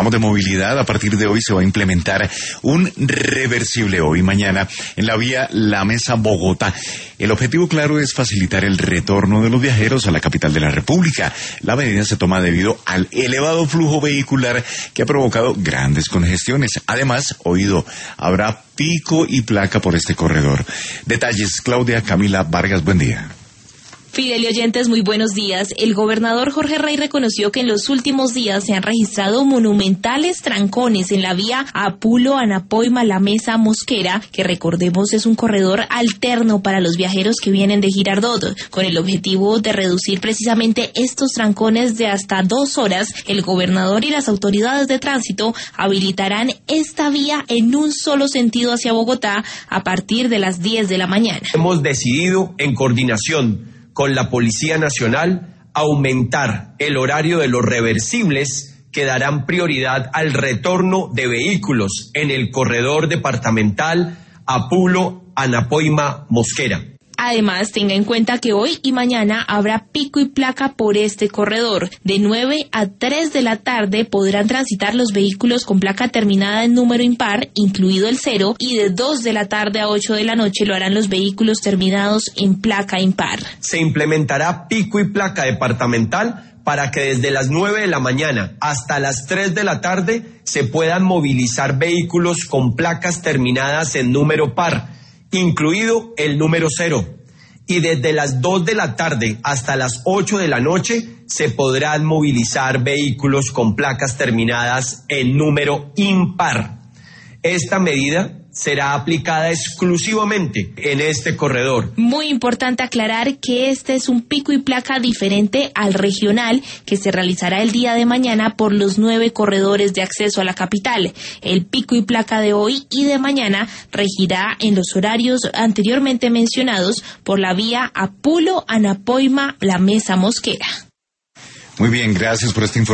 De movilidad, a partir de hoy se va a implementar un reversible hoy y mañana en la vía La Mesa Bogotá. El objetivo claro es facilitar el retorno de los viajeros a la capital de la República. La medida se toma debido al elevado flujo vehicular que ha provocado grandes congestiones. Además, habrá pico y placa por este corredor. Detalles, Claudia Camila Vargas, buen día. Fidel y oyentes, muy buenos días. El gobernador Jorge Rey reconoció que en los últimos días se han registrado monumentales trancones en la vía Apulo, Anapoima, La Mesa, Mosquera, que recordemos es un corredor alterno para los viajeros que vienen de Girardot. Con el objetivo de reducir precisamente estos trancones de hasta 2 horas, el gobernador y las autoridades de tránsito habilitarán esta vía en un solo sentido hacia Bogotá a partir de las 10 de la mañana. Hemos decidido, en coordinación con la Policía Nacional, aumentar el horario de los reversibles que darán prioridad al retorno de vehículos en el corredor departamental Apulo, Anapoima, Mosquera. Además, tenga en cuenta que hoy y mañana habrá pico y placa por este corredor. De 9 a 3 de la tarde podrán transitar los vehículos con placa terminada en número impar, incluido el 0, y de 2 de la tarde a 8 de la noche lo harán los vehículos terminados en placa impar. Se implementará pico y placa departamental para que desde las 9 de la mañana hasta las 3 de la tarde se puedan movilizar vehículos con placas terminadas en número par, incluido el número 0, y desde las 2 de la tarde hasta las 8 de la noche se podrán movilizar vehículos con placas terminadas en número impar. Esta medida será aplicada exclusivamente en este corredor. Muy importante aclarar que este es un pico y placa diferente al regional que se realizará el día de mañana por los 9 corredores de acceso a la capital. El pico y placa de hoy y de mañana regirá en los horarios anteriormente mencionados por la vía Apulo, Anapoima, La Mesa, Mosquera. Muy bien, gracias por esta información.